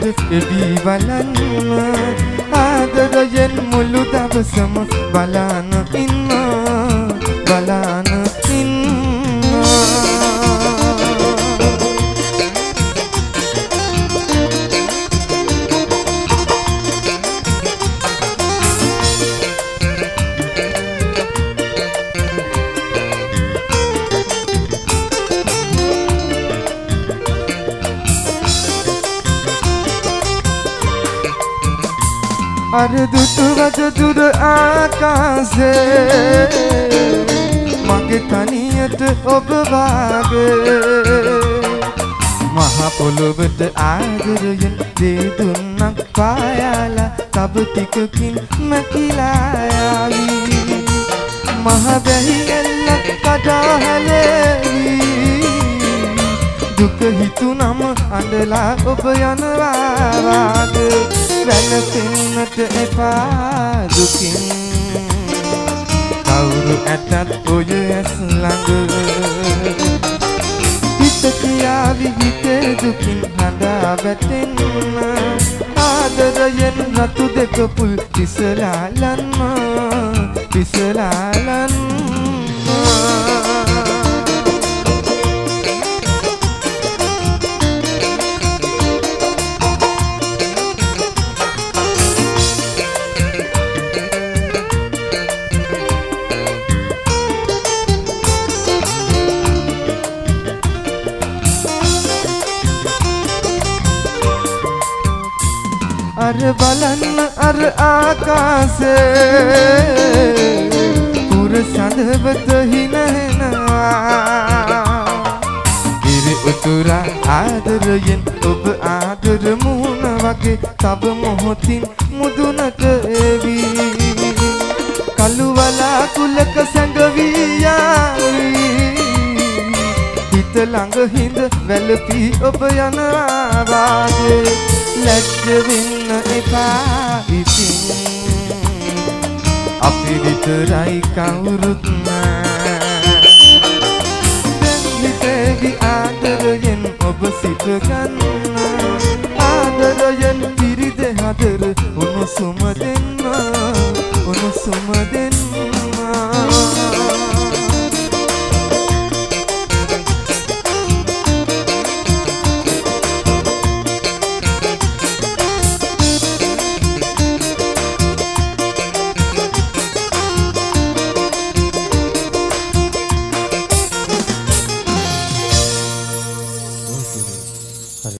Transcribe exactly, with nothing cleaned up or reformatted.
සිට එබී බලන්න ආදරයෙන් මුළු දවසම බලන්න ඉන්න බලන්න ඉන්න අර දුටුවද දුර ආකාශේ මගේ තනියට ඔබ වාගේ මහ පොළොවට ආදරයෙන් දේ දුන්නක් පායාලා තබ ටිකකින් මැකිලා යාවි මහ බැහි එල්ලක් කඩා හැලෙවි දුක හිතුනම අඬලා ඔබ යනවා වාගේ වැළපෙන්නට එපා දුකින් කවුරු ඇතත් ඔය ඇස් ළඟ හිත කියාවි හිතේ දුකින් හඬා වැටෙන්න ආදරයෙන් රතු දෙක පුල් පිසලාලන්න පිසලාලන්න අර බලන්න අර ආකාශේ පුර සඳවත හිනහෙනවා ඉරි උතුරා ආදරයෙන් ඔබ ආදර මුහුණ වගේ තව මොහොතින් මුදුනට එවි කළු වලාකුළක සැඟවී යාවි හිත ළඟ හිඳ වැළපී ඔබ යනවා වාගේ ලැජ්ජ වෙන්න එපා ඉතින් අපි විතරයි කවුරුත් නෑ දැන් හිතේවි ආදරයෙන් ඔබ සිත ගන්න ආදරයෙන් පිරිද හදර උණුසුම